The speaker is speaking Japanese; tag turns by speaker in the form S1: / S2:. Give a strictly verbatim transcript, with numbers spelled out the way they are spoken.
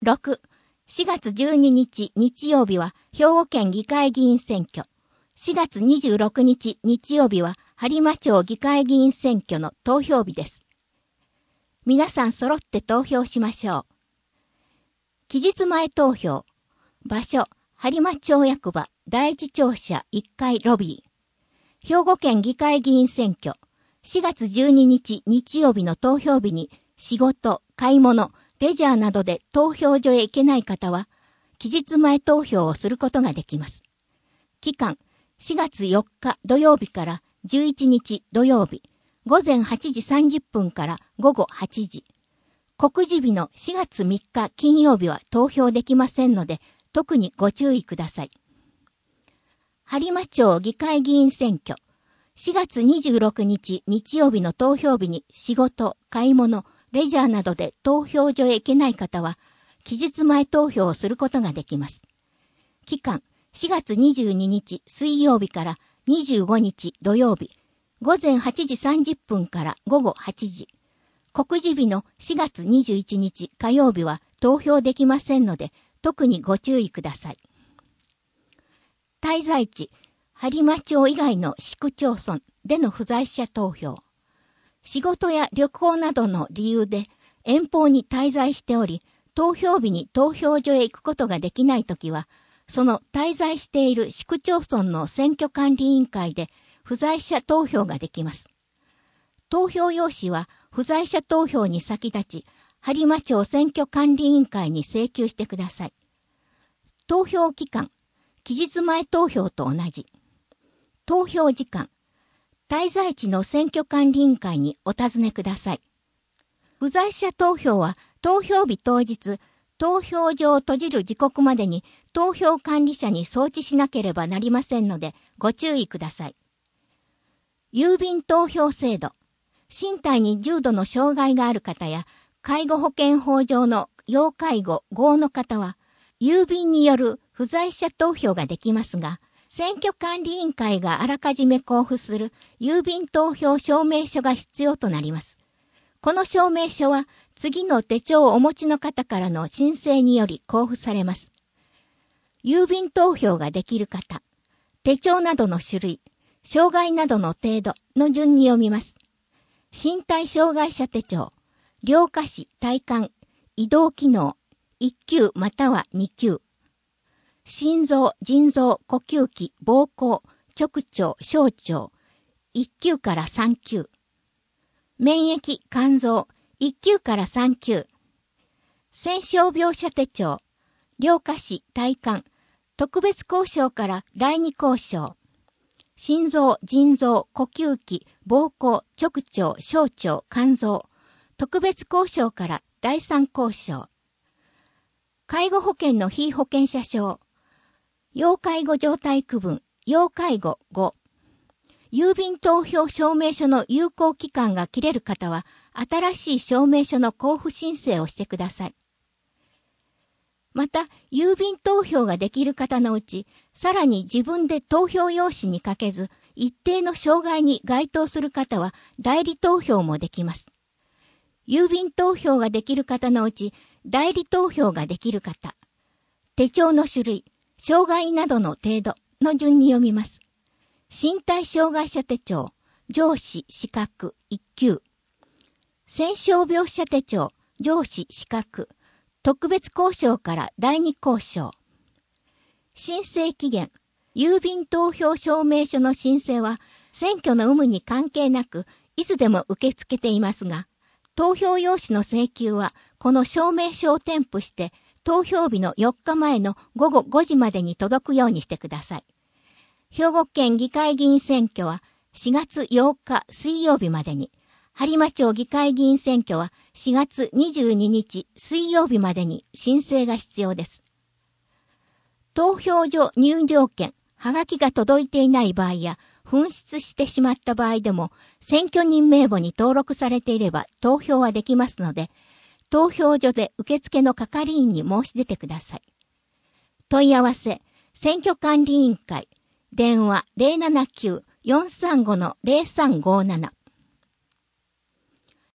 S1: ろく、しがつじゅうににち日曜日は兵庫県議会議員選挙。しがつにじゅうろくにち日曜日は播磨町議会議員選挙の投票日です。皆さん揃って投票しましょう。期日前投票。場所、播磨町役場第一庁舎いっかいロビー。兵庫県議会議員選挙。しがつじゅうににち日曜日の投票日に仕事、買い物、レジャーなどで投票所へ行けない方は、期日前投票をすることができます。期間、しがつよっか土曜日からじゅういちにち土曜日、ごぜんはちじさんじゅっぷんからごごはちじ。告示日のしがつみっか金曜日は投票できませんので、特にご注意ください。播磨町議会議員選挙。しがつにじゅうろくにち日曜日の投票日に仕事、買い物、レジャーなどで投票所へ行けない方は、期日前投票をすることができます。期間、しがつにじゅうににち水曜日からにじゅうごにち土曜日、ごぜんはちじさんじゅっぷんからごごはちじ。告示日のしがつにじゅういちにち火曜日は投票できませんので、特にご注意ください。滞在地、播磨町以外の市区町村での不在者投票。仕事や旅行などの理由で遠方に滞在しており、投票日に投票所へ行くことができないときは、その滞在している市区町村の選挙管理委員会で不在者投票ができます。投票用紙は不在者投票に先立ち、播磨町選挙管理委員会に請求してください。投票期間、期日前投票と同じ。投票時間、滞在地の選挙管理委員会にお尋ねください。不在者投票は投票日当日、投票所を閉じる時刻までに投票管理者に送致しなければなりませんのでご注意ください。郵便投票制度。身体に重度の障害がある方や介護保険法上の要介護ごの方は郵便による不在者投票ができますが、選挙管理委員会があらかじめ交付する郵便投票証明書が必要となります。この証明書は次の手帳をお持ちの方からの申請により交付されます。郵便投票ができる方、手帳などの種類、障害などの程度の順に読みます。身体障害者手帳、両下肢、体幹、移動機能、いっきゅうまたはにきゅう。心臓、腎臓、呼吸器、膀胱、直腸、小腸、いっきゅうからさんきゅう。免疫、肝臓、いっきゅうからさんきゅう。戦傷病者手帳、両下肢、体幹、特別交渉からだいに交渉。心臓、腎臓、呼吸器、膀胱、直腸、小腸、肝臓、特別交渉からだいさん交渉。介護保険の被保険者証、要介護状態区分、要介護ご。郵便投票証明書の有効期間が切れる方は、新しい証明書の交付申請をしてください。また、郵便投票ができる方のうち、さらに自分で投票用紙に書けず、一定の障害に該当する方は、代理投票もできます。郵便投票ができる方のうち、代理投票ができる方、手帳の種類、障害などの程度の順に読みます。身体障害者手帳、上肢資格いっきゅう。戦傷病者手帳、上肢資格、特別交渉からだいに交渉。申請期限、郵便投票証明書の申請は選挙の有無に関係なくいつでも受け付けていますが、投票用紙の請求はこの証明書を添付して投票日のよっかまえのごごごじまでに届くようにしてください。兵庫県議会議員選挙はしがつようか水曜日までに、播磨町議会議員選挙はしがつにじゅうににち水曜日までに申請が必要です。投票所入場券、はがきが届いていない場合や、紛失してしまった場合でも、選挙人名簿に登録されていれば投票はできますので、投票所で受付の係員に申し出てください。問い合わせ、選挙管理委員会、電話 ゼロななきゅう よんさんご ゼロさんごなな。